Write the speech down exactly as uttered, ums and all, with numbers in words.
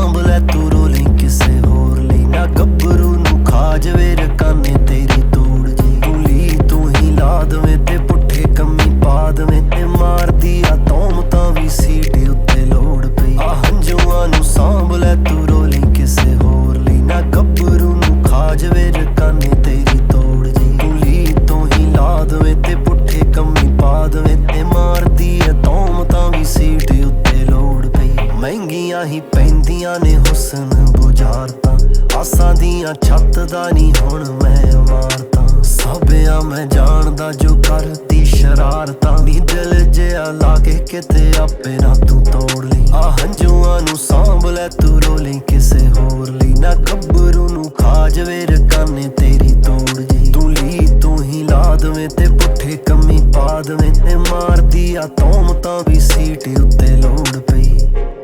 ਸਾਂਭ ਲੈ ਤੂੰ ਰੋਲੀ ਕਿਸੇ ਹੋਰ ਲਈ ਨਾ ਗੱਭਰੂ ਨੂੰ ਖਾ ਜਵੇ ਰਕਾਨੇ ਤੇਰੀ ਤੋੜ ਜੀ ਤੂੰ ਲੀ ਤੂੰ ਹੀ ਲਾ ਦਵੇਂ ਤੇ ਪੁੱਠੇ ਕੰਮੀ ਪਾ ਦਵੇਂ ਤੇ ਮਾਰਦੀ ਆ ਤੌਮਤਾਂ ਵੀ ਸੀਟ ਉੱਤੇ ਲੋੜ ਪਈ ਆ ਹੰਝੂਆਂ ਨੂੰ ਸਾਂਭ ਲੈ ਤੂੰ ਰੋਲੀ ਕਿਸੇ ਹੋਰ ਲਈ ਨਾ ਗੱਭਰੂ ਨੂੰ ਖਾ ਜਵੇ ਰਕਾਨੇ ਤੇਰੀ ਤੋੜ ਜੀ ਤੂੰ ਲੀ ਤੂੰ ਹੀ ਲਾ ਦਵੇਂ ਤੇ ਪੁੱਠੇ ਕੰਮੀ ਪਾ ਦਵੇਂ ਤੇ ਮਾਰਦੀ ਆ ਤੌਮਤਾਂ ਵੀ ਸੀਟ ਉੱਤੇ ਲੋੜ ਪਈ ਮਹਿੰਗੀਆਂ ਹੀ ਪੈਂਦੀਆਂ ਨੇ ਹੁਸਨ ਬੁਝਾਰਤਾਂ ਆਸਾਂ ਦੀਆਂ ਛੱਤ ਦਾ ਨੀ ਹੁਣ ਮੈਂ ਮਾਰਤਾਂ ਸਾਬਿਆ ਮੈਂ ਜਾਣਦਾ ਜੋ ਕਰਦੀ ਸ਼ਰਾਰਤਾਂ ਨੀ ਦਿਲ ਜਿਹਾ ਲਾ ਕੇ ਕਿਤੇ ਆਪੇ ਨਾ ਤੂੰ ਤੋੜ ਲਈ ਆ ਹੰਝੂਆਂ ਨੂੰ ਸਾਂਭ ਲੈ ਤੂੰ ਰੋਲੀ ਕਿਸੇ ਹੋਰ ਲਈ ਨਾ ਗੱਭਰੂ ਨੂੰ ਖਾ ਜਵੇ ਰਕਾਨੇ ਤੇਰੀ ਤੋੜ ਜੀ ਤੂੰ ਲੀ ਤੂੰ ਹੀ ਲਾ ਦਵੇਂ ਤੇ ਪੁੱਠੇ ਕੰਮੀ ਪਾ ਦਵੇਂ ਤੇ ਮਾਰਦੀ ਆ ਤੌਮਤਾਂ ਵੀ ਸੀਟ ਉੱਤੇ ਲੋੜ ਪਈ।